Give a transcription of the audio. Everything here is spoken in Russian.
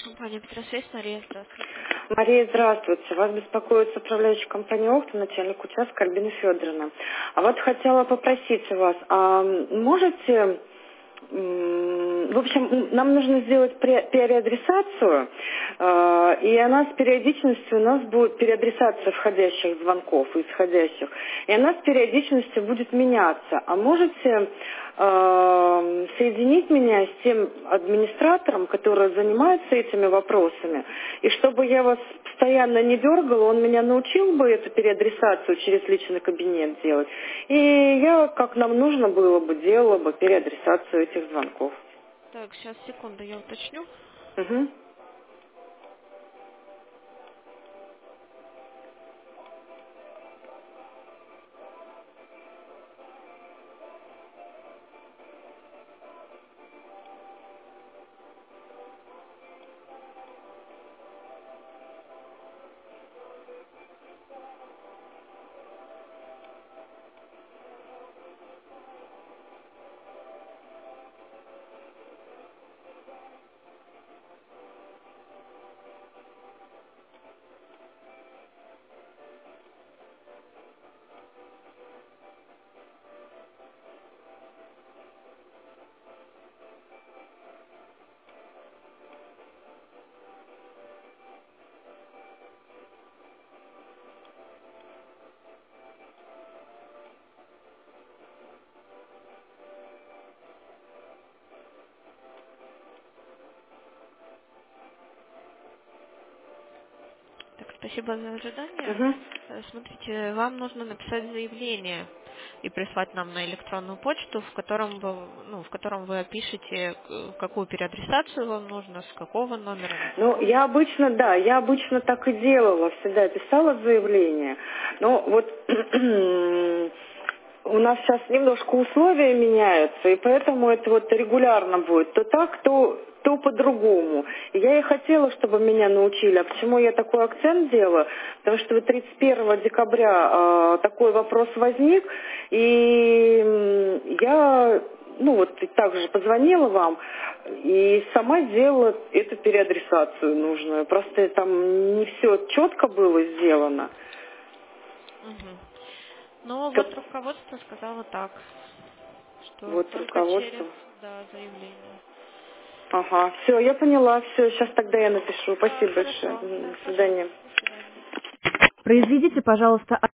Компания Петросвязь, Мария, здравствуйте. Мария, здравствуйте. Вас беспокоит управляющая компания «Охта», начальник участка Альбина Федоровна. А вот хотела попросить у вас, можете, в общем, нам нужно сделать переадресацию, и она с периодичностью, у нас будет переадресация входящих звонков и исходящих, и она с периодичностью будет меняться. А можете соединить меня с тем администратором, который занимается этими вопросами, и чтобы я вас постоянно не дергала, он меня научил бы эту переадресацию через личный кабинет делать, и я, как нам нужно было бы, делала бы переадресацию этих звонков. Так, сейчас, секунду, я уточню. Угу. Так, спасибо за ожидание. Угу. Смотрите, вам нужно написать заявление и прислать нам на электронную почту, в котором вы опишете, какую переадресацию вам нужно, с какого номера на Ну, какой. я обычно так и делала, всегда писала заявление. Но вот у нас сейчас немножко условия меняются, и поэтому это вот регулярно будет. То так, то по-другому. И я и хотела, чтобы меня научили. А почему я такой акцент делаю? Потому что вот 31 декабря такой вопрос возник, и я и также позвонила вам и сама делала эту переадресацию нужную. Просто там не все четко было сделано. Угу. Но Как вот руководство сказало так, что вот только через руководство. заявление. Ага, все, я поняла, все, сейчас тогда я напишу. Да, Спасибо большое. хорошо. До Да, свидания. пожалуйста. До свидания. Произведите, пожалуйста,